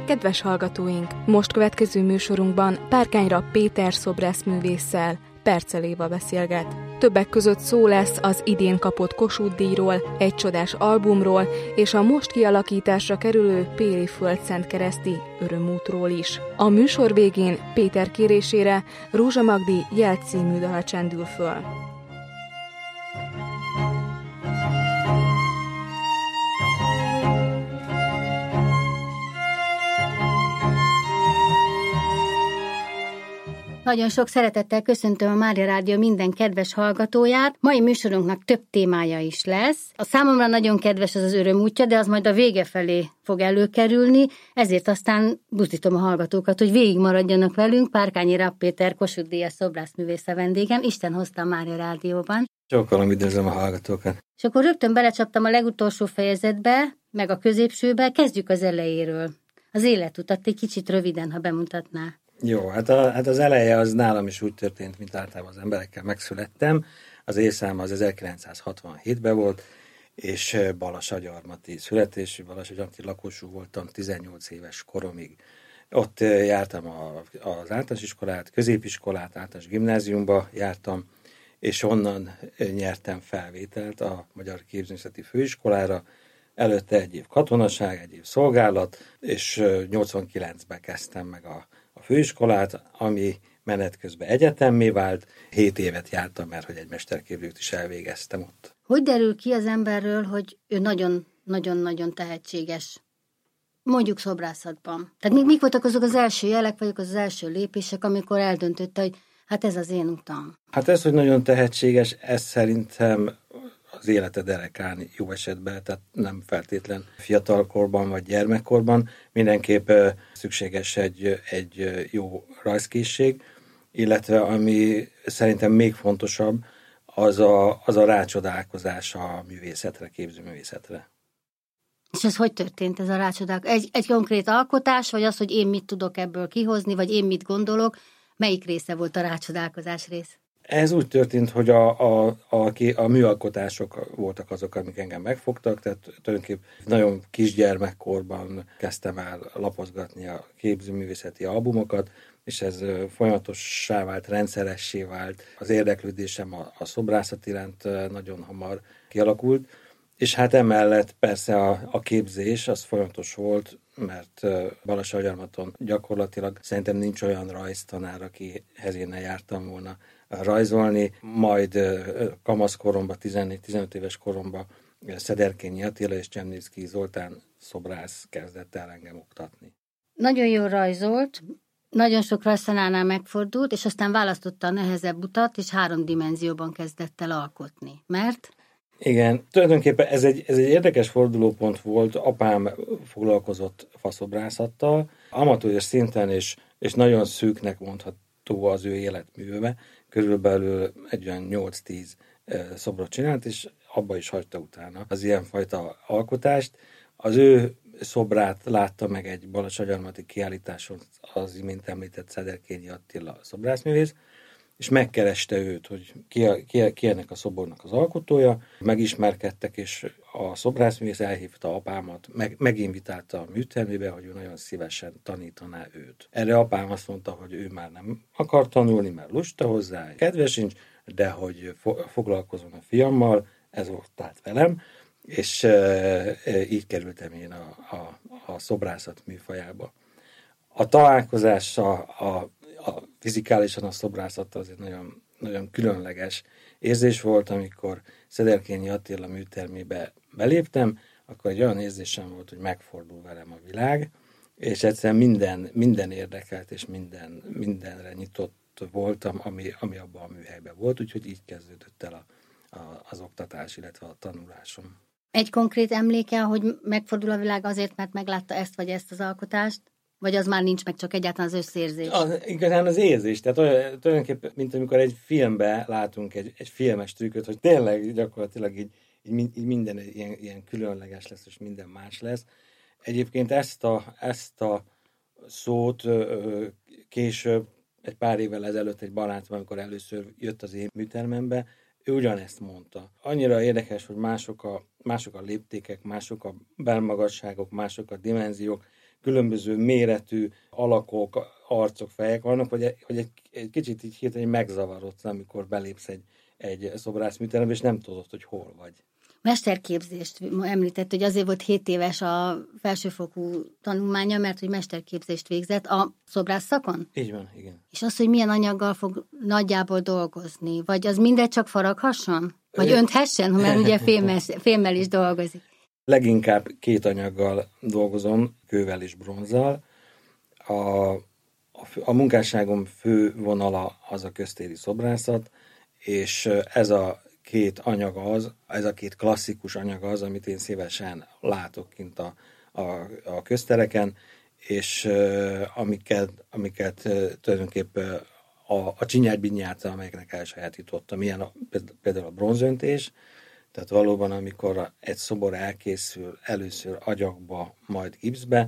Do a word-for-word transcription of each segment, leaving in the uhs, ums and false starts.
Kedves hallgatóink! Most következő műsorunkban Párkányra Péter szobrászművésszel, Percel Éva beszélget. Többek között szó lesz az idén kapott Kossuth-díjról, egy csodás albumról és a most kialakításra kerülő Péli Földszentkereszti Örömútról is. A műsor végén Péter kérésére Rózsa Magdi Jel című dala csendül föl. Nagyon sok szeretettel köszöntöm a Mária Rádió minden kedves hallgatóját. Mai műsorunknak több témája is lesz. A számomra nagyon kedves az az Örömútja, de az majd a vége felé fog előkerülni, ezért aztán buzdítom a hallgatókat, hogy végig maradjanak velünk. Párkányi Rapp Péter Kossuth-díjas szobrászművész a vendégem. Isten hozta a Mária Rádióban. Sokkal üdvözlöm a hallgatókat. És akkor rögtön belecsaptam a legutolsó fejezetbe, meg a középsőbe. Kezdjük az elejéről. Az életutat egy kicsit röviden, ha bemutatná. Jó, hát, a, hát az eleje az nálam is úgy történt, mint általában az emberekkel megszülettem. Az évszám az ezerkilencszázhatvanhétben volt, és Balasagyarmati születésű, Balasagyarmati lakosú voltam tizennyolc éves koromig. Ott jártam a, az általános iskolát, középiskolát, általános gimnáziumba jártam, és onnan nyertem felvételt a Magyar Képzőművészeti Főiskolára. Előtte egy év katonaság, egy év szolgálat, és nyolcvankilencben kezdtem meg a a főiskolát, ami menet közben egyetemmé vált. Hét évet jártam, mert hogy egy mesterképzőt is elvégeztem ott. Hogy derül ki az emberről, hogy ő nagyon-nagyon-nagyon tehetséges, mondjuk szobrászatban? Tehát mik, mik voltak azok az első jelek, vagy az első lépések, amikor eldöntötte, hogy hát ez az én utam? Hát ez, hogy nagyon tehetséges, ez szerintem az élete derekán jó esetben, tehát nem feltétlen fiatalkorban vagy gyermekkorban. Mindenképp szükséges egy, egy jó rajzkészség, illetve ami szerintem még fontosabb, az a, az a rácsodálkozás a művészetre, képzőművészetre. És ez hogy történt, ez a rácsodálkozás? Egy, egy konkrét alkotás, vagy az, hogy én mit tudok ebből kihozni, vagy én mit gondolok? Melyik része volt a rácsodálkozás rész? Ez úgy történt, hogy a, a, a, a műalkotások voltak azok, amik engem megfogtak, tehát tulajdonképpen nagyon kisgyermekkorban kezdtem el lapozgatni a képzőművészeti albumokat, és ez folyamatossá vált, rendszeressé vált. Az érdeklődésem a, a szobrászat iránt nagyon hamar kialakult, és hát emellett persze a, a képzés az folyamatos volt, mert Balasagyarmaton gyakorlatilag szerintem nincs olyan rajztanár, akihez én ne jártam volna rajzolni, majd kamaszkoromban, tizennégy-tizenöt éves koromban Szederkényi Attila és Csemnicki Zoltán szobrász kezdett el engem oktatni. Nagyon jól rajzolt, nagyon sok rajztanárnál megfordult, és aztán választotta a nehezebb utat, és három dimenzióban kezdett el alkotni. Mert? Igen, tulajdonképpen ez egy, ez egy érdekes fordulópont volt. Apám foglalkozott faszobrászattal, amatőr szinten, és, és nagyon szűknek mondható az ő életműve. Körülbelül egy olyan nyolc-tíz szobrot csinált, és abba is hagyta utána az ilyenfajta alkotást. Az ő szobrát látta meg egy balasagyarmati kiállításon az imént említett Szederkényi Attila szobrászművész, és megkereste őt, hogy ki, a, ki, a, ki ennek a szobornak az alkotója. Megismerkedtek, és a szobrászművész elhívta apámat, meg, meginvitálta a műtermébe, hogy ő nagyon szívesen tanítaná őt. Erre apám azt mondta, hogy ő már nem akar tanulni, mert lusta hozzá, kedve sincs, de hogy fo- foglalkozom a fiammal, ez volt tehát velem, és e, e, így kerültem én a, a, a szobrászat műfajába. A találkozás a, a A fizikálisan a szobrászattal az egy nagyon, nagyon különleges érzés volt, amikor Szederkényi Attila műtermébe beléptem, akkor egy olyan érzésem volt, hogy megfordul velem a világ, és egyszerűen minden, minden érdekelt, és minden, mindenre nyitott voltam, ami, ami abban a műhelyben volt, úgyhogy így kezdődött el a, a, az oktatás, illetve a tanulásom. Egy konkrét emléke, hogy megfordul a világ azért, mert meglátta ezt vagy ezt az alkotást? Vagy az már nincs meg, csak egyáltalán az összérzés? Az, igazán az érzés. Tehát olyan, tulajdonképpen, mint amikor egy filmben látunk egy, egy filmes trükköt, hogy tényleg gyakorlatilag így, így, így minden ilyen, ilyen különleges lesz, és minden más lesz. Egyébként ezt a, ezt a szót később, egy pár évvel ezelőtt egy barátom, amikor először jött az én műtermembe, ő ugyanezt mondta. Annyira érdekes, hogy mások a, mások a léptékek, mások a belmagasságok, mások a dimenziók, különböző méretű alakok, arcok, fejek vannak, hogy egy, hogy egy, egy kicsit így hirtelen megzavarodsz, amikor belépsz egy, egy szobrászműterembe, és nem tudod, hogy hol vagy. Mesterképzést említett, hogy azért volt hét éves a felsőfokú tanulmánya, mert hogy mesterképzést végzett a szobrász szakon? Így van, igen. És az, hogy milyen anyaggal fog nagyjából dolgozni? Vagy az mindegy csak faraghasson? Vagy önthessen, mert ugye fémmel, fémmel is dolgozik. Leginkább két anyaggal dolgozom, kővel és bronzzal. A, a, a munkásságom fő vonala az a köztéri szobrászat, és ez a két anyag az, ez a két klasszikus anyag az, amit én szívesen látok kint a, a, a köztereken, és uh, amiket, amiket uh, tulajdonképpen a, a csinyát-binyát, amelyeknek elsajátítottam, ilyen a, például a bronzöntés, tehát valóban, amikor egy szobor elkészül először agyagba, majd gipszbe,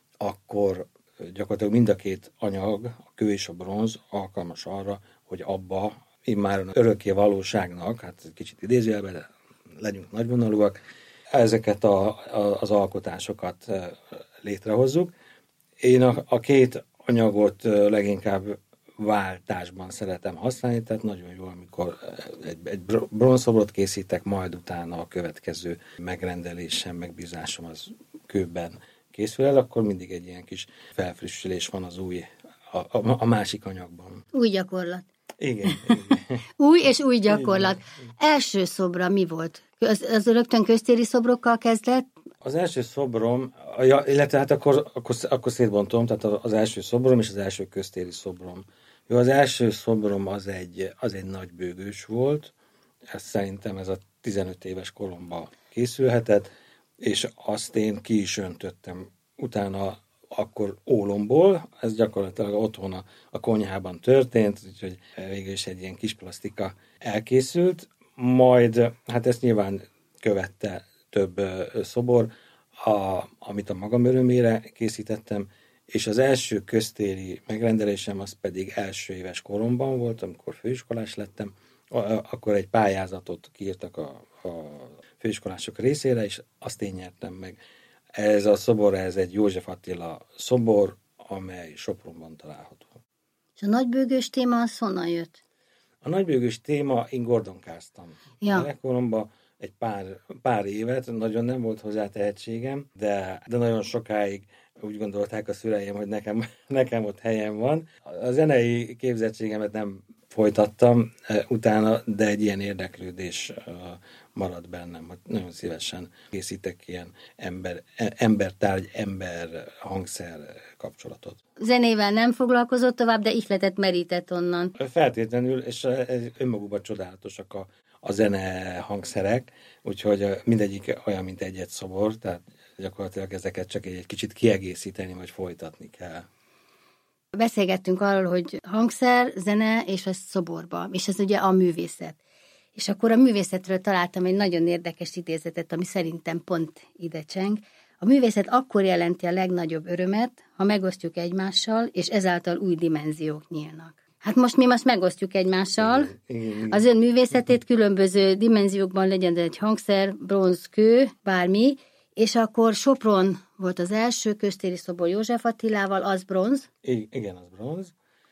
akkor gyakorlatilag mind a két anyag, a kő és a bronz alkalmas arra, hogy abba immáron örökké valóságnak, hát kicsit idézőjelben, de legyünk nagyvonalúak, ezeket a, a, az alkotásokat létrehozzuk. Én a, a két anyagot leginkább váltásban szeretem használni, tehát nagyon jó, amikor egy, egy bronzszobrot készítek, majd utána a következő megrendelésem, megbízásom az kőben készül el, akkor mindig egy ilyen kis felfrissülés van az új, a, a, a másik anyagban. Új gyakorlat. Igen. igen. Új és új gyakorlat. Igen. Első szobra mi volt? Az, az rögtön köztéri szobrokkal kezdett? Az első szobrom, ja, illetve hát akkor, akkor, akkor szétbontom, tehát az első szobrom és az első köztéri szobrom. Jó, az első szobrom az egy, az egy nagy bőgős volt, ez szerintem ez a tizenöt éves koromban készülhetett, és azt én ki is öntöttem utána akkor ólomból, ez gyakorlatilag otthon a, a konyhában történt, úgyhogy végül is egy ilyen kis plasztika elkészült, majd hát ezt nyilván követte több szobor, a, amit a magam örömére készítettem, és az első köztéri megrendelésem az pedig első éves koromban volt, amikor főiskolás lettem, akkor egy pályázatot kiírtak a, a főiskolások részére, és azt én nyertem meg. Ez a szobor, ez egy József Attila szobor, amely Sopronban található. És a nagybőgős téma az honnan jött? A nagybőgős téma, én gordonkáztam. Ja. Gyerekkoromban egy pár, pár évet, nagyon nem volt hozzá tehetségem, de, de nagyon sokáig úgy gondolták a szüleim, hogy nekem, nekem ott helyem van. A zenei képzettségemet nem folytattam utána, de egy ilyen érdeklődés maradt bennem, hogy nagyon szívesen készítek ilyen ember, embertárgy, ember hangszer kapcsolatot. Zenével nem foglalkozott tovább, de ihletet merített onnan. Feltétlenül, és önmagukban csodálatosak a, a zene hangszerek, úgyhogy mindegyik olyan, mint egy-egy szobor, tehát gyakorlatilag ezeket csak egy, egy kicsit kiegészíteni, vagy folytatni kell. Beszélgettünk arról, hogy hangszer, zene és a szoborba, és ez ugye a művészet. És akkor a művészetről találtam egy nagyon érdekes idézetet, ami szerintem pont ide cseng. A művészet akkor jelenti a legnagyobb örömet, ha megosztjuk egymással, és ezáltal új dimenziók nyílnak. Hát most mi most megosztjuk egymással. Igen, igen. Az ön művészetét különböző dimenziókban, legyen egy hangszer, bronz, kő, bármi, és akkor Sopron volt az első köztéri szobor József Attilával, az bronz. I- igen, az bronz.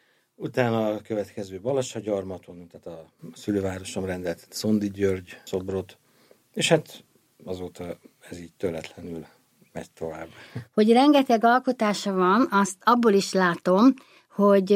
Utána a következő Balassagyarmaton, tehát a szülővárosom rendelt Szondi György szobrot, és hát azóta ez így töretlenül megy tovább. Hogy rengeteg alkotása van, azt abból is látom, hogy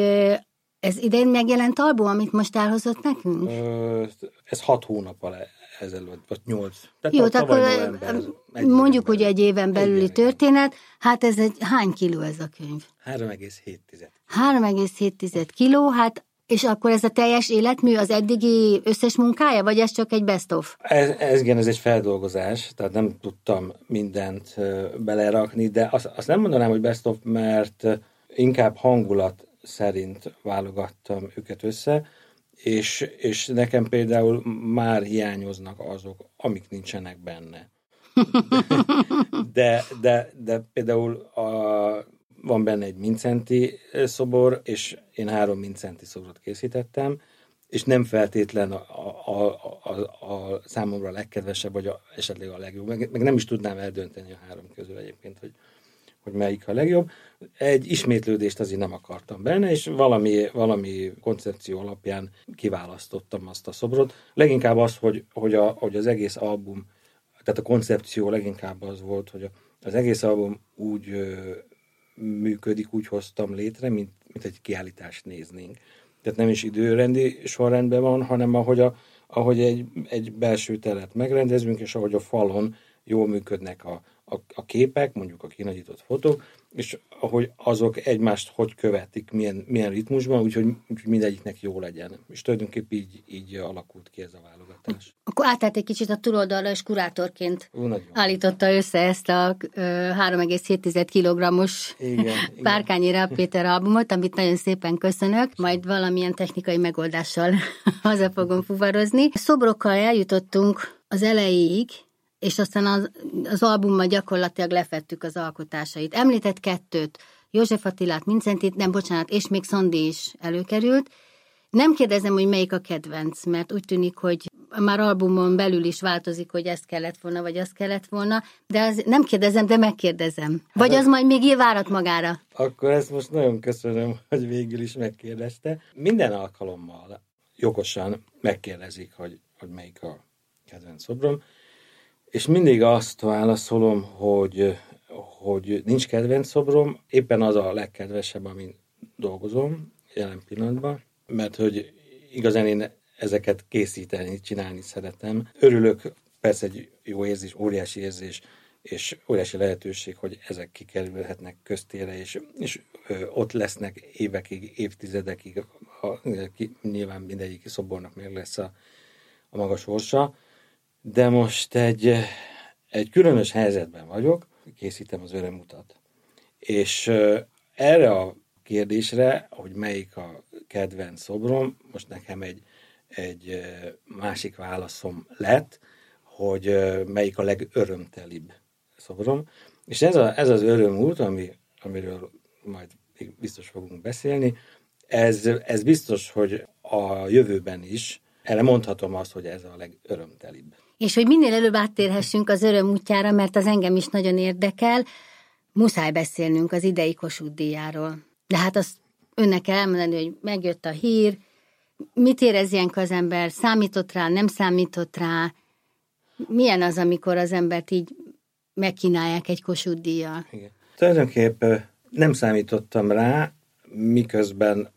ez idén megjelent album, amit most elhozott nekünk? Ö, ez hat hónappal ezelőtt, vagy nyolc. Tehát jó, akkor november, mondjuk, hogy egy éven belüli egy történet. Hát ez egy, hány kiló ez a könyv? három egész hét három egész hét kiló, hát és akkor ez a teljes életmű az eddigi összes munkája, vagy ez csak egy best-of? Ez, ez igen, ez egy feldolgozás, tehát nem tudtam mindent belerakni, de azt, azt nem mondanám, hogy best-of, mert inkább hangulat szerint válogattam őket össze, és, és nekem például már hiányoznak azok, amik nincsenek benne. De, de, de például a, van benne egy Mindszenty szobor, és én három Mindszenty szobrot készítettem, és nem feltétlen a, a, a, a, a számomra a legkedvesebb, vagy a, esetleg a legjobb, meg, meg nem is tudnám eldönteni a három közül egyébként, hogy, hogy melyik a legjobb. Egy ismétlődést azért nem akartam benne, és valami, valami koncepció alapján kiválasztottam azt a szobrot. Leginkább az, hogy, hogy, a, hogy az egész album, tehát a koncepció leginkább az volt, hogy az egész album úgy ö, működik, úgy hoztam létre, mint, mint egy kiállítást néznénk. Tehát nem is időrendi sorrendben van, hanem ahogy, a, ahogy egy, egy belső teret megrendezünk, és ahogy a falon jól működnek a, a, a képek, mondjuk a kinagyított fotók, és ahogy azok egymást hogy követik, milyen, milyen ritmusban, úgyhogy, úgyhogy mindegyiknek jó legyen. És tulajdonképpen így, így alakult ki ez a válogatás. Akkor átállt egy kicsit a túloldalra, és kurátorként Ó, állította össze ezt a három egész hét kilogrammos Párkányi Rapp Péter albumot, amit nagyon szépen köszönök, majd valamilyen technikai megoldással haza fogom fuvarozni. Szobrokkal eljutottunk az elejéig, és aztán az, az albummal gyakorlatilag lefettük az alkotásait. Említett kettőt, József Attilát, Mincentit, nem, bocsánat, és még Szandi is előkerült. Nem kérdezem, hogy melyik a kedvenc, mert úgy tűnik, hogy már albumon belül is változik, hogy ezt kellett volna, vagy azt kellett volna, de az, nem kérdezem, de megkérdezem. Vagy az majd még várat magára? Akkor ezt most nagyon köszönöm, hogy végül is megkérdezte. Minden alkalommal jogosan megkérdezik, hogy, hogy melyik a kedvenc szobrom, és mindig azt válaszolom, hogy, hogy nincs kedvenc szobrom, éppen az a legkedvesebb, amin dolgozom jelen pillanatban, mert hogy igazán én ezeket készíteni, csinálni szeretem. Örülök, persze egy jó érzés, óriási érzés, és óriási lehetőség, hogy ezek kikerülhetnek köztére, és, és ott lesznek évekig, évtizedekig, a, nyilván mindegyik szobornak meg lesz a, a maga sorsa. De most egy, egy különös helyzetben vagyok, készítem az Örömutat. És erre a kérdésre, hogy melyik a kedvenc szobrom, most nekem egy, egy másik válaszom lett, hogy melyik a legörömtelibb szobrom. És ez, a, ez az Örömút, ami, amiről majd biztos fogunk beszélni, ez, ez biztos, hogy a jövőben is, erre mondhatom azt, hogy ez a legörömtelibb. És hogy minél előbb áttérhessünk az Öröm útjára, mert az engem is nagyon érdekel, muszáj beszélnünk az idei Kossuth díjáról. De hát azt önnek kell elmondani, hogy megjött a hír, mit érez ilyenkor az ember, számított rá, nem számított rá, milyen az, amikor az embert így megkínálják egy Kossuth díjjal? Igen. Tulajdonképpen nem számítottam rá, miközben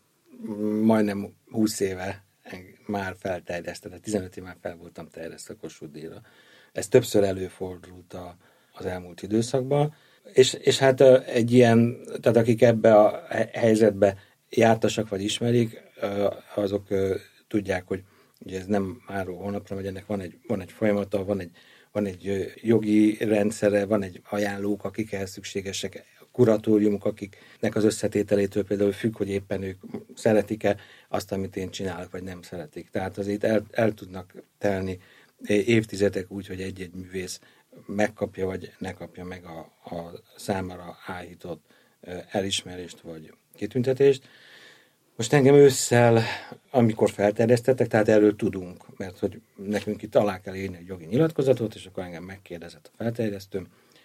majdnem húsz éve már felterjesztett, tizenöt év már fel voltam terjesztve a Kossuth díjra. Ez többször előfordult a, az elmúlt időszakban, és, és hát egy ilyen, tehát akik ebbe a helyzetbe jártasak vagy ismerik, azok tudják, hogy ugye ez nem máról holnapra megy, ennek van egy, van egy folyamata, van egy, van egy jogi rendszere, van egy ajánlók, akik ehhez szükségesek, kuratóriumok, akiknek az összetételétől például függ, hogy éppen ők szeretik-e azt, amit én csinálok, vagy nem szeretik. Tehát azért el, el tudnak telni évtizedek úgy, hogy egy-egy művész megkapja, vagy ne kapja meg a, a számára áhított elismerést, vagy kitüntetést. Most engem ősszel, amikor felterjesztettek, tehát erről tudunk, mert hogy nekünk itt alá kell írni egy jogi nyilatkozatot, és akkor engem megkérdezett a felterjesztőm,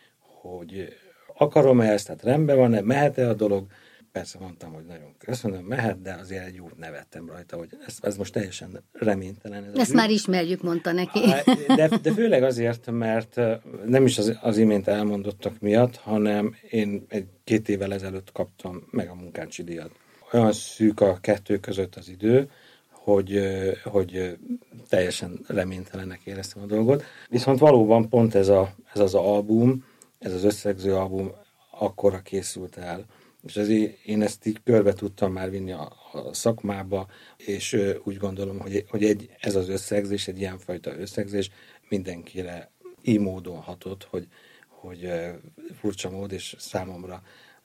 hogy akarom-e ezt, tehát rendben van-e, mehet-e a dolog? Persze mondtam, hogy nagyon köszönöm, mehet, de azért egy jót nevettem rajta, hogy ez, ez most teljesen reménytelen. Ez ezt már ismerjük, mondta neki. De, de főleg azért, mert nem is az, az imént elmondottak miatt, hanem én egy két évvel ezelőtt kaptam meg a Munkácsi díjat. Olyan szűk a kettő között az idő, hogy, hogy teljesen reménytelenek éreztem a dolgot. Viszont valóban pont ez, a, ez az album, ez az összegző album akkora készült el. És ezért én ezt így körbe tudtam már vinni a, a szakmába, és úgy gondolom, hogy, hogy egy, ez az összegzés, egy ilyenfajta összegzés mindenkire így módon hatott, hogy, hogy furcsa mód, és számomra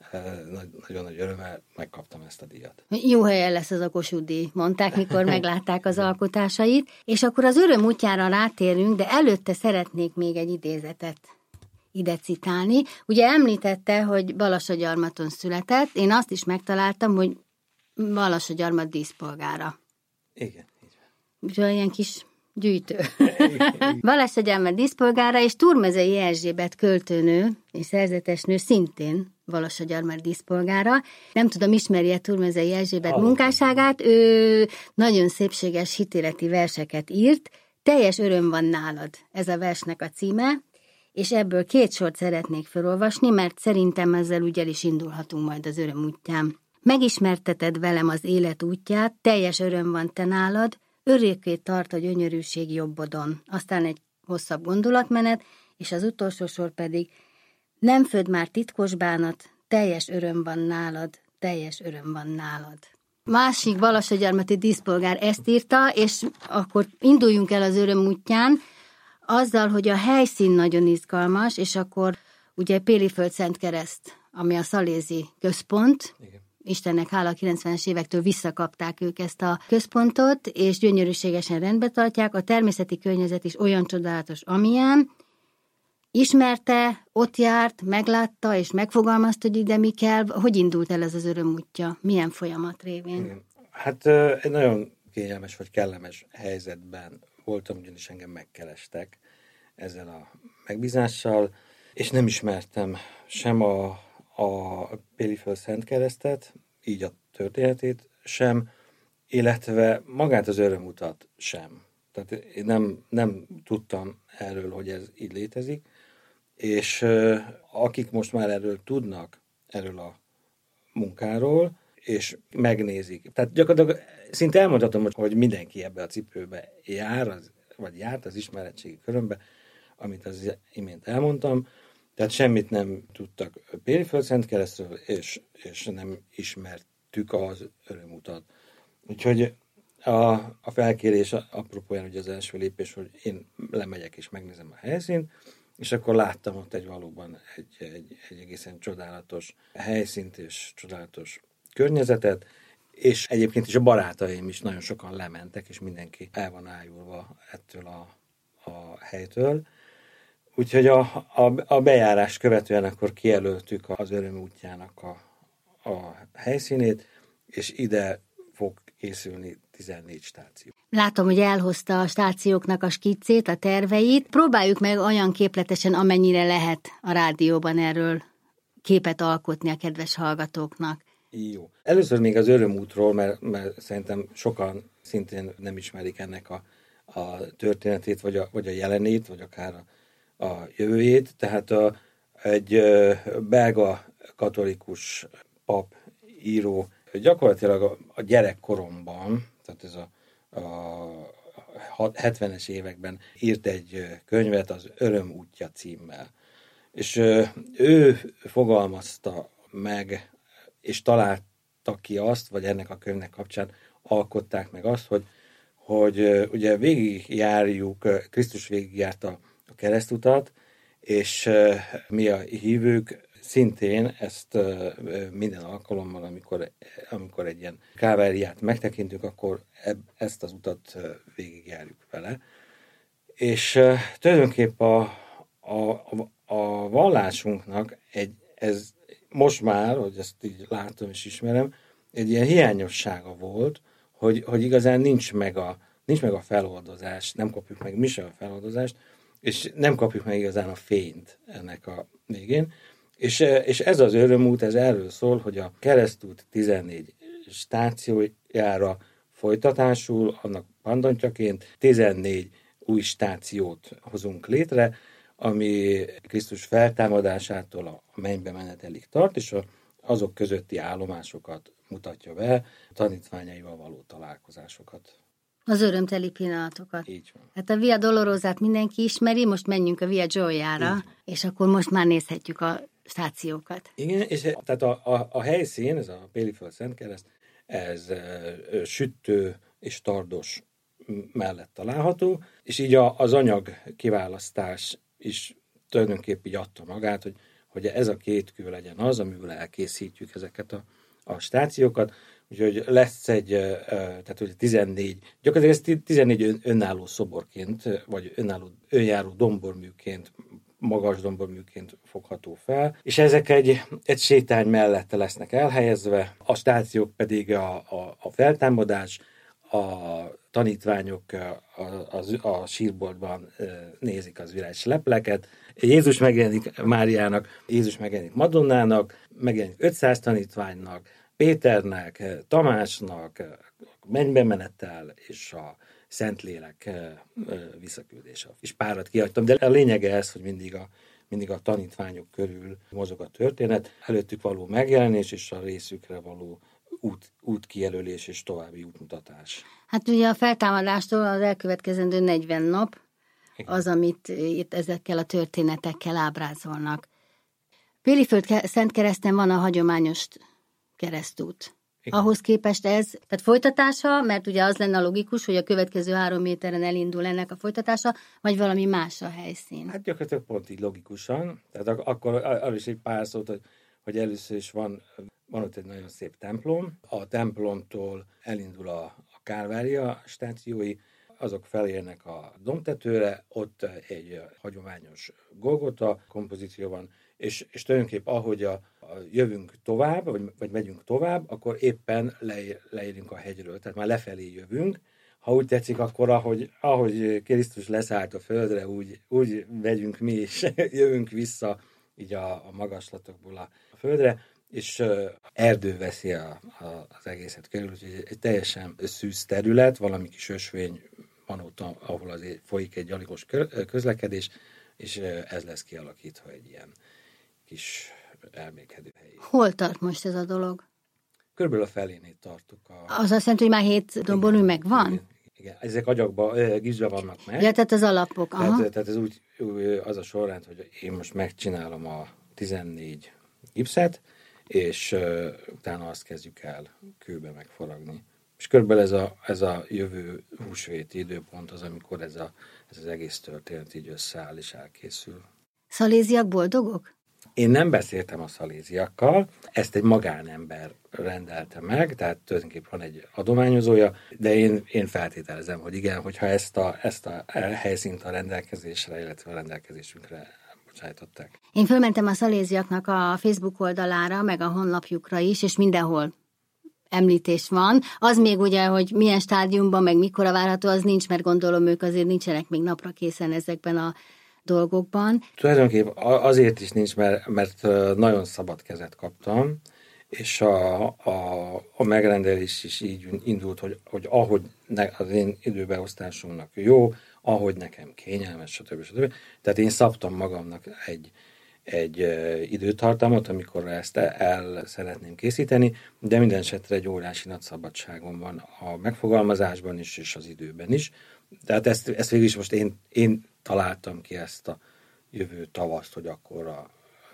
nagyon nagy örömmel megkaptam ezt a díjat. Jó helyen lesz az a Kossuth díj, mondták, mikor meglátták az alkotásait, és akkor az Öröm útjára rátérünk, de előtte szeretnék még egy idézetet ide citálni. Ugye említette, hogy Balassagyarmaton született, én azt is megtaláltam, hogy Balassagyarmat díszpolgára. Igen, így van. Úgyhogy ilyen kis gyűjtő. Balassagyarmat díszpolgára és Turmezei Erzsébet költőnő és szerzetesnő szintén Balassagyarmat díszpolgára. Nem tudom, ismerje Turmezei Erzsébet ah, munkásságát, ő nagyon szépséges hitéleti verseket írt. Teljes öröm van nálad, ez a versnek a címe, és ebből két sort szeretnék felolvasni, mert szerintem ezzel úgy el is indulhatunk majd az öröm útján. Megismerteted velem az élet útját, teljes öröm van te nálad, örökké tart a gyönyörűség jobbodon. Aztán egy hosszabb gondolatmenet, és az utolsó sor pedig nem föld már titkos bánat, teljes öröm van nálad, teljes öröm van nálad. Másik balassagyarmati díszpolgár ezt írta, és akkor induljunk el az öröm útján, azzal, hogy a helyszín nagyon izgalmas, és akkor ugye Péliföld Szentkereszt, ami a szalézi központ, igen. Istennek hála, a kilencvenes évektől visszakapták ők ezt a központot, és gyönyörűségesen rendbe tartják. A természeti környezet is olyan csodálatos, amilyen. Ismerte, ott járt, meglátta, és megfogalmazta, hogy ide mi kell. Hogy indult el ez az öröm útja? Milyen folyamat révén? Igen. Hát egy nagyon kényelmes vagy kellemes helyzetben voltam, ugyanis engem megkerestek ezzel a megbízással, és nem ismertem sem a, a Péliföld Szentkeresztet, így a történetét sem, illetve magát az örömutat sem. Tehát én nem, nem tudtam erről, hogy ez így létezik, és uh, akik most már erről tudnak, erről a munkáról, és megnézik. Tehát gyakorlatilag szinte elmondhatom, hogy mindenki ebbe a cipőbe jár, az, vagy járt az ismeretségi körömbe, amit az imént elmondtam. Tehát semmit nem tudtak Péliföld Szentkeresztről, és, és nem ismertük az örömutat. Úgyhogy a, a felkérés apropóján ugye az első lépés, hogy én lemegyek és megnézem a helyszínt, és akkor láttam ott egy valóban egy, egy, egy egészen csodálatos helyszínt és csodálatos környezetet, és egyébként is a barátaim is nagyon sokan lementek, és mindenki el van ájulva ettől a, a helytől. Úgyhogy a, a, a bejárás követően akkor kijelöltük az öröm útjának a, a helyszínét, és ide fog készülni tizennégy stáció. Látom, hogy elhozta a stációknak a skiccét, a terveit. Próbáljuk meg olyan képletesen, amennyire lehet a rádióban erről képet alkotni a kedves hallgatóknak. Jó. Először még az örömútról, mert, mert szerintem sokan szintén nem ismerik ennek a, a történetét, vagy a, vagy a jelenét, vagy akár a, a jövőjét. Tehát a, egy ö, belga katolikus pap, író, gyakorlatilag a, a gyerekkoromban, tehát ez a, a hetvenes években írt egy könyvet az Öröm útja címmel. És ö, ő fogalmazta meg, és találta ki azt, vagy ennek a könyvnek kapcsán alkották meg azt, hogy, hogy ugye végigjárjuk, Krisztus végigjárta a keresztutat, és mi a hívők szintén ezt minden alkalommal, amikor, amikor egy ilyen káváriát megtekintünk, akkor ezt az utat végigjárjuk vele. És tulajdonképpen a, a, a vallásunknak egy, ez most már, hogy ezt így látom és ismerem, egy ilyen hiányossága volt, hogy, hogy igazán nincs meg, a, nincs meg a feloldozás, nem kapjuk meg mi sem a feloldozást, és nem kapjuk meg igazán a fényt ennek a végén. És, és ez az örömút, ez erről szól, hogy a keresztút tizennégy stációjára folytatásul, annak pandantjaként tizennégy új stációt hozunk létre, ami Krisztus feltámadásától a mennybe menetelig tart, és azok közötti állomásokat mutatja be, tanítványaival való találkozásokat. Az örömteli pillanatokat. Így van. Hát a Via Dolorosát mindenki ismeri, most menjünk a Via Gioiára, és akkor most már nézhetjük a stációkat. Igen, és tehát a, a, a helyszín, ez a Péliföld Szentkereszt, ez e, sütő és tardos mellett található, és így a, az anyag kiválasztás is tulajdonképpen így adta magát, hogy, hogy ez a két kő legyen az, amivel elkészítjük ezeket a, a stációkat. Úgyhogy lesz egy, tehát hogy tizennégy, gyakorlatilag ez tizennégy önálló szoborként, vagy önálló önjáró domborműként, magas domborműként fogható fel, és ezek egy, egy sétány mellett lesznek elhelyezve, a stációk pedig a, a, a feltámadás, a tanítványok a, a, a sírboltban nézik az üres lepleket, Jézus megjelenik Máriának, Jézus megjelenik Madonnának, megjelenik ötszáz tanítványnak, Péternek, Tamásnak, mennybe menettel, és a Szentlélek visszaküldése. És párat kihagytam, de a lényege ez, hogy mindig a, mindig a tanítványok körül mozog a történet, előttük való megjelenés, és a részükre való út, útkijelölés és további útmutatás. Hát ugye a feltámadástól az elkövetkezendő negyven nap, igen, az, amit itt ezekkel a történetekkel ábrázolnak. Péliföld Szentkereszten van a hagyományos keresztút. Igen. Ahhoz képest ez, tehát folytatása, mert ugye az lenne logikus, hogy a következő három méteren elindul ennek a folytatása, vagy valami más a helyszín. Hát gyakorlatilag pont így logikusan. Tehát ak- akkor arra is egy pár szót, hogy, hogy először is van, van ott egy nagyon szép templom. A templomtól elindul a, a Kálvária stációi, azok felérnek a domtetőre, ott egy hagyományos Golgota kompozíció van, és, és tulajdonképp ahogy a, a jövünk tovább, vagy, vagy megyünk tovább, akkor éppen leér, leérünk a hegyről, tehát már lefelé jövünk. Ha úgy tetszik, akkor ahogy, ahogy Krisztus leszállt a földre, úgy, úgy megyünk mi is, jövünk vissza így a, a magaslatokból a, a földre, és uh, erdő veszi a, a, az egészet körül, úgyhogy egy, egy teljesen szűz terület, valami kis ösvény van ott, ahol azért folyik egy gyalogos közlekedés, és ez lesz kialakítva egy ilyen kis elmékedő hely. Hol tart most ez a dolog? Körülbelül a felénél tartuk. A... Az azt jelenti, hogy már hét domború megvan? Igen, igen. Ezek agyagba, gipsbe vannak meg. Ja, tehát az alapok. Aha. Tehát, tehát ez úgy, az a sorrend, hogy én most megcsinálom a tizennégy gipszet, és uh, utána azt kezdjük el kőbe megfaragni. És körülbelül ez a, ez a jövő húsvéti időpont az, amikor ez, a, ez az egész történet így összeáll és elkészül. Szaléziak boldogok? Én nem beszéltem a szaléziakkal, ezt egy magánember rendelte meg, tehát tulajdonképpen van egy adományozója, de én, én feltételezem, hogy igen, hogyha ezt a, ezt a helyszínt a rendelkezésre, illetve a rendelkezésünkre bocsájtották. Én fölmentem a szaléziaknak a Facebook oldalára, meg a honlapjukra is, és mindenhol említés van. Az még ugye, hogy milyen stádiumban, meg mikor várható, az nincs, mert gondolom ők azért nincsenek még napra készen ezekben a dolgokban. Tulajdonképpen azért is nincs, mert, mert nagyon szabad kezet kaptam, és a, a, a megrendelés is így indult, hogy, hogy ahogy ne, az én időbeosztásunknak jó, ahogy nekem kényelmes, stb. stb. Tehát én szabtam magamnak egy egy időtartamot, amikor ezt el szeretném készíteni, de minden esetre egy óriási nagy szabadságom van a megfogalmazásban is, és az időben is. Tehát ezt, ezt végül is most én, én találtam ki ezt a jövő tavaszt, hogy akkor a,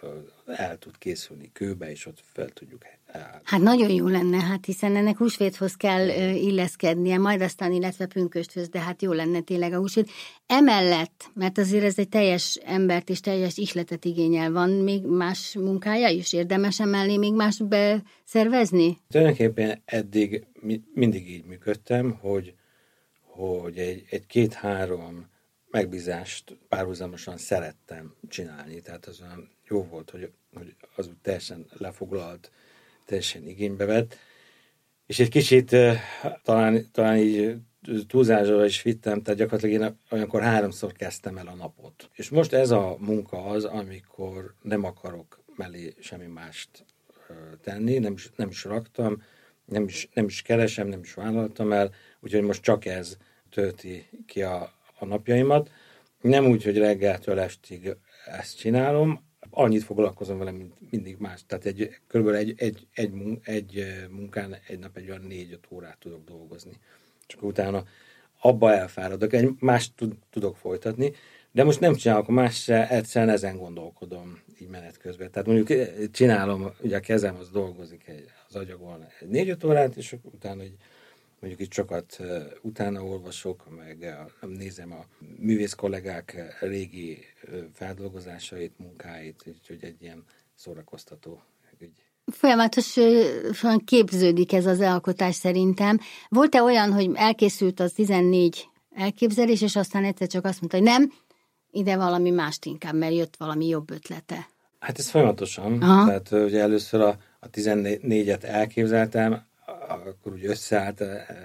el tud készülni kőbe, és ott fel tudjuk állni. Hát nagyon jó lenne, hát hiszen ennek húsvéthoz kell illeszkednie, majd aztán illetve pünkösthöz, de hát jó lenne tényleg a húsvét. Emellett, mert azért ez egy teljes embert és teljes ihletet igényel, van még más munkája is? Érdemes emellé még más beszervezni? Tulajdonképpen eddig mindig így működtem, hogy, hogy egy, egy két-három megbízást párhuzamosan szerettem csinálni, tehát az olyan jó volt, hogy, hogy az úgy teljesen lefoglalt, teljesen igénybe vett, és egy kicsit talán, talán így túlzásra is vittem, tehát gyakorlatilag én olyankor háromszor kezdtem el a napot. És most ez a munka az, amikor nem akarok mellé semmi mást tenni, nem is, nem is raktam, nem is, nem is keresem, nem is vállaltam el, úgyhogy most csak ez tölti ki a a napjaimat. Nem úgy, hogy reggeltől estig ezt csinálom, annyit foglalkozom vele, mint mindig más. Tehát egy, körülbelül egy, egy, egy, egy munkán egy nap egy olyan négy-öt órát tudok dolgozni. Csak utána abba elfáradok, egy más tudok folytatni, de most nem csinálok más se, egyszerűen ezen gondolkodom így menet közben. Tehát mondjuk csinálom, ugye a kezem az dolgozik egy, az agyagon egy négy-öt órát, és utána egy mondjuk itt sokat uh, utána olvasok, meg uh, nézem a művész kollégák régi uh, feldolgozásait, munkáit, úgyhogy egy ilyen szórakoztató ügy. Folyamatosan képződik ez az alkotás szerintem. Volt-e olyan, hogy elkészült az tizennégy elképzelés, és aztán egyszer csak azt mondta, hogy nem, ide valami mást inkább, mert jött valami jobb ötlete? Hát ez folyamatosan. Aha. Tehát ugye először a, a tizennégyet elképzeltem, akkor úgy összeállt így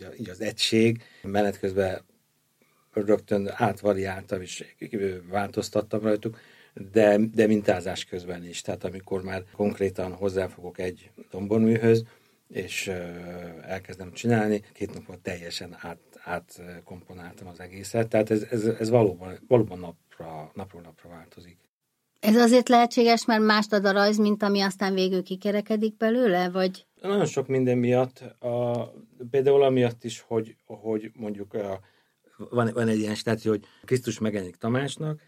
így az egység. Menet közben rögtön átvariáltam, és változtattam rajtuk, de, de mintázás közben is. Tehát amikor már konkrétan hozzáfogok egy domborműhöz, és elkezdem csinálni, két napot teljesen át, átkomponáltam az egészet. Tehát ez, ez, ez valóban, valóban napra, napról napra változik. Ez azért lehetséges, mert mást ad a rajz, mint ami aztán végül kikerekedik belőle, vagy? Nagyon sok minden miatt, a, például amiatt is, hogy, hogy mondjuk a, van, van egy ilyen stáció, hogy Krisztus megjelenik Tamásnak,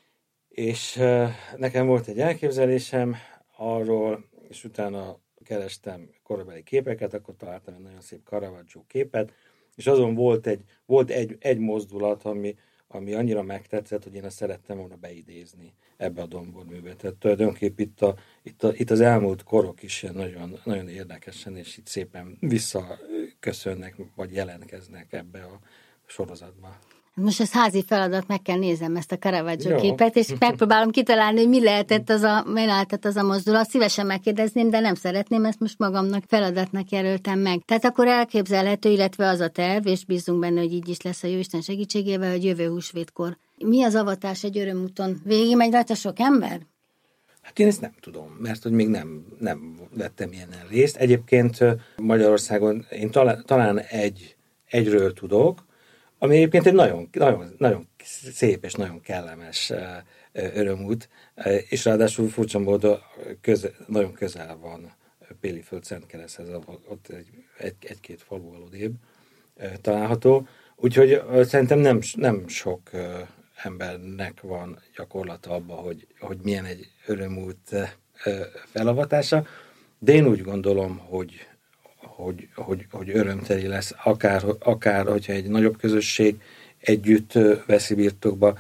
és nekem volt egy elképzelésem arról, és utána kerestem korabeli képeket, akkor találtam egy nagyon szép Caravaggio képet, és azon volt egy, volt egy, egy mozdulat, ami, ami annyira megtetszett, hogy én azt szerettem volna beidézni ebbe a domborműbe. Tehát tulajdonképp itt, a, itt, a, itt az elmúlt korok is nagyon, nagyon érdekesen, és itt szépen visszaköszönnek, vagy jelentkeznek ebbe a sorozatba. Most ez házi feladat, meg kell nézem ezt a Caravaggio Jó. képet, és megpróbálom kitalálni, hogy mi lehetett az a, mi lehetett az a mozdulat. Szívesen megkérdezném, de nem szeretném, ezt most magamnak feladatnak jelöltem meg. Tehát akkor elképzelhető, illetve az a terv, és bízunk benne, hogy így is lesz a Jóisten segítségével, hogy jövő húsvétkor. Mi az avatás egy örömúton? Végig megy rajta sok ember? Hát én ezt nem tudom, mert hogy még nem, nem vettem ilyenen részt. Egyébként Magyarországon én talán, talán egy, egyről tudok, ami egyébként egy nagyon, nagyon, nagyon szép és nagyon kellemes örömút, és ráadásul furcsa módon közel, nagyon közel van Péliföld Szentkereszthez, ott egy, egy, egy-két falu aludébb található. Úgyhogy szerintem nem, nem sok embernek van gyakorlata abban, hogy, hogy milyen egy örömút felavatása, de én úgy gondolom, hogy Hogy, hogy, hogy örömteli lesz, akár, akár hogyha egy nagyobb közösség együtt veszi birtokba,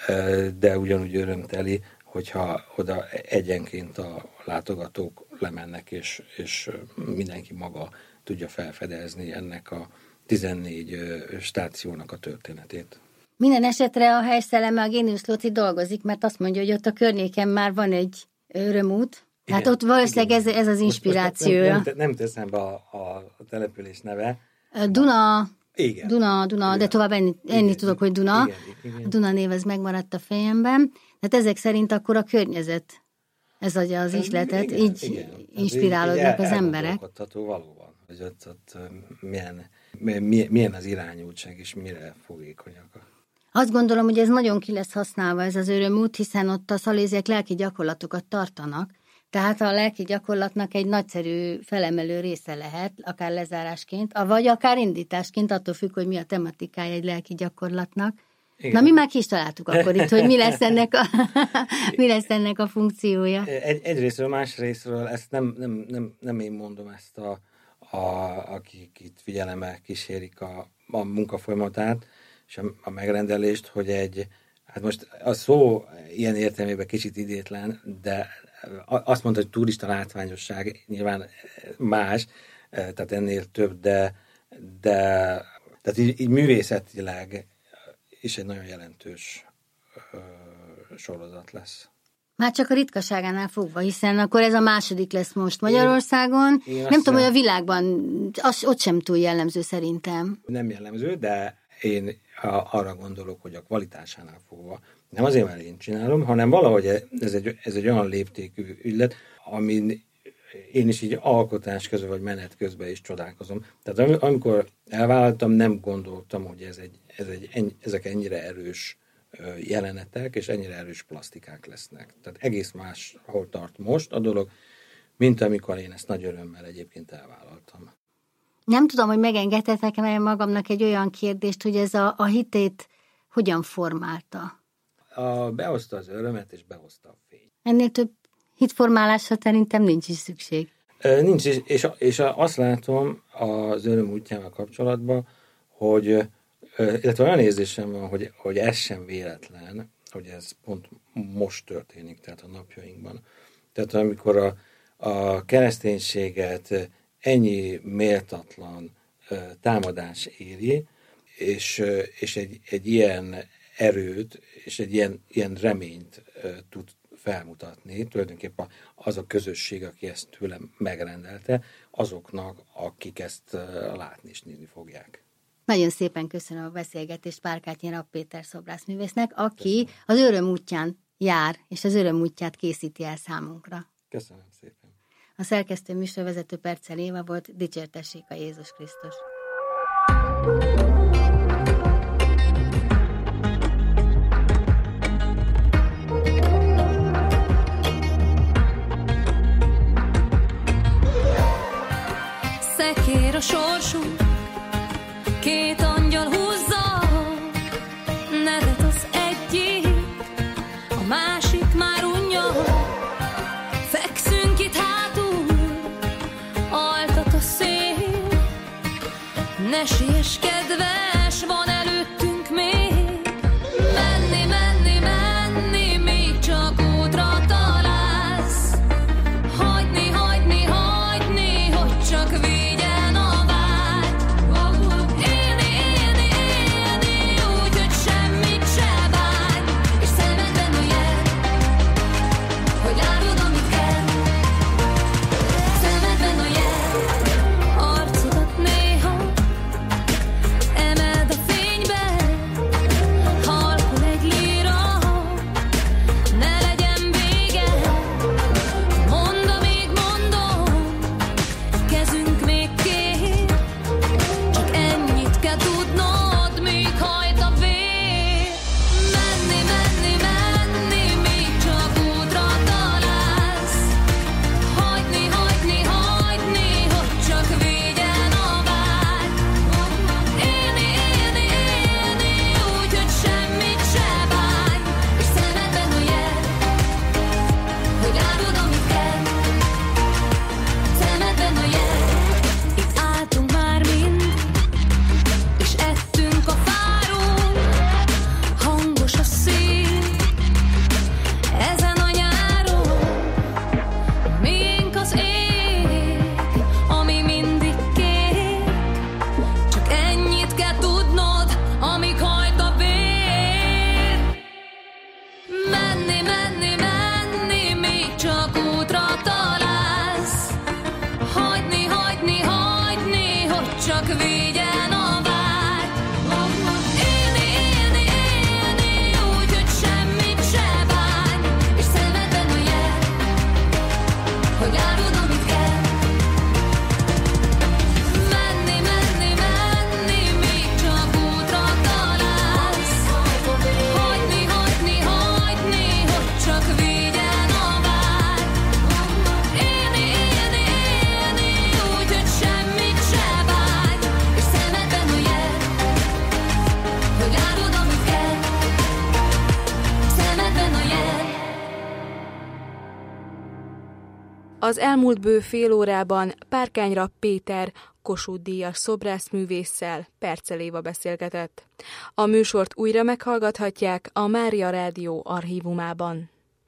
de ugyanúgy örömteli, hogyha oda egyenként a látogatók lemennek, és, és mindenki maga tudja felfedezni ennek a tizennégy stációnak a történetét. Minden esetre a helyszelleme a Génius Lóci dolgozik, mert azt mondja, hogy ott a környéken már van egy örömút. Igen, hát ott valószínűleg ez, ez az inspirációja. Most, most nem, nem teszem be a, a, a település neve. Duna, igen. Duna, Duna, igen. De tovább enni, enni tudok, hogy Duna. Igen, igen. Duna név, ez megmaradt a fejemben. Tehát ezek szerint akkor a környezet, ez adja az ihletet, igen, így igen. inspirálódnak az emberek. Elgondolkodható valóban, hogy ott, ott milyen, milyen, milyen az irányultság, és mire fogékonyak. Azt gondolom, hogy ez nagyon ki lesz használva, ez az örömút, hiszen ott a szaléziek lelki gyakorlatokat tartanak, tehát a lelki gyakorlatnak egy nagyszerű felemelő része lehet, akár lezárásként, vagy akár indításként, attól függ, hogy mi a tematikája egy lelki gyakorlatnak. Igen. Na, mi már ki is találtuk akkor itt, hogy mi lesz ennek a, mi lesz ennek a funkciója. Egy, egyrésztről, másrésztről ezt nem, nem, nem, nem én mondom ezt, a, a, akik itt figyelemmel kísérik a, a munkafolyamatát, és a, a megrendelést, hogy egy, hát most a szó ilyen értelmében kicsit idétlen, de azt mondta, hogy turista látványosság nyilván más, tehát ennél több, de, de tehát így, így művészetileg is egy nagyon jelentős ö, sorozat lesz. Már csak a ritkaságánál fogva, hiszen akkor ez a második lesz most Magyarországon. Én, én nem tudom, hogy a világban, az, ott sem túl jellemző szerintem. Nem jellemző, de én arra gondolok, hogy a kvalitásánál fogva nem azért, mert én csinálom, hanem valahogy ez egy, ez egy olyan léptékű ügylet, amin én is így alkotás közben, vagy menet közben is csodálkozom. Tehát amikor elvállaltam, nem gondoltam, hogy ez egy, ez egy, ennyi, ezek ennyire erős jelenetek, és ennyire erős plasztikák lesznek. Tehát egész más, hol tart most a dolog, mint amikor én ezt nagy örömmel egyébként elvállaltam. Nem tudom, hogy megengedhetek el magamnak egy olyan kérdést, hogy ez a, a hitét hogyan formálta? A, behozta az örömet, és behozta a fény. Ennél több hitformálásra szerintem nincs is szükség. E, nincs is, és, és azt látom az öröm útjával kapcsolatban, hogy, illetve olyan érzésem van, hogy, hogy ez sem véletlen, hogy ez pont most történik, tehát a napjainkban. Tehát amikor a, a kereszténységet ennyi méltatlan támadás éri, és, és egy, egy ilyen erőt, és egy ilyen, ilyen reményt tud felmutatni, tulajdonképpen az a közösség, aki ezt tőlem megrendelte, azoknak, akik ezt látni és nézni fogják. Nagyon szépen köszönöm a beszélgetést Párkányi Rapp Péter szobrászművésznek, aki az Öröm útján jár, és az Öröm útját készíti el számunkra. Köszönöm szépen. A szerkesztő műsorvezető Percel Éva volt, dicsértessék a Jézus Krisztus. Szekér a sorsunk, két angyal húzza nevet, az egyik, a másik már unja. Fekszünk itt hátul, altat a szél, ne siess, kedves, van előttünk még. Menni, menni, menni, még csak útra találsz. Hagyni, hagyni, hagyni, hogy csak vigyen a vágy. Élni, élni, élni, úgy, hogy semmit se bánj. És szemedben a jel, hogy látod, amit kell. Szemedben a jel, arcodat néha emeld a fénybe. Halkol egy líra, ne legyen vége. Mondd, amíg mondom, kezünk még kér. Csak ennyit kell tudnod, míg hajt a vér. Menni, menni, menni, míg csak útra találsz. Hagyni, hagyni, hagyni, hogy csak vigyen a vágy. Élni, élni, élni, úgy, hogy semmit se bánj. És szemedben a jel, hogy látod, amit kell. Szemedben a jel, itt álltunk már mind, és ettünk a fáról. Hangos a szél ezen a nyáron. Miénk az ég, ami mindig kék. Csak ennyit kell tudnod, amíg hajt a vér. Menni, menni, menni, még csak útra találsz. Hagyni, hagyni, hagyni, hogy csak vigyen a vágy. Élni, élni, élni, úgy, hogy semmit se bánj. És szemedben a jel, hogy látod, amit kell. Menni, menni, menni, még csak útra találsz. Hagyni, hagyni, hagyni, hogy csak vigyen a vágy. Élni, élni, élni, úgy, hogy semmit se bánj. És szemedben a jel, hogy látod, amit kell. Szemedben a jel. Az elmúlt bő fél órában Párkány Rapp Péter Kossuth-díjas szobrászművésszel Percel Éva beszélgetett. A műsort újra meghallgathatják a Mária Rádió archívumában.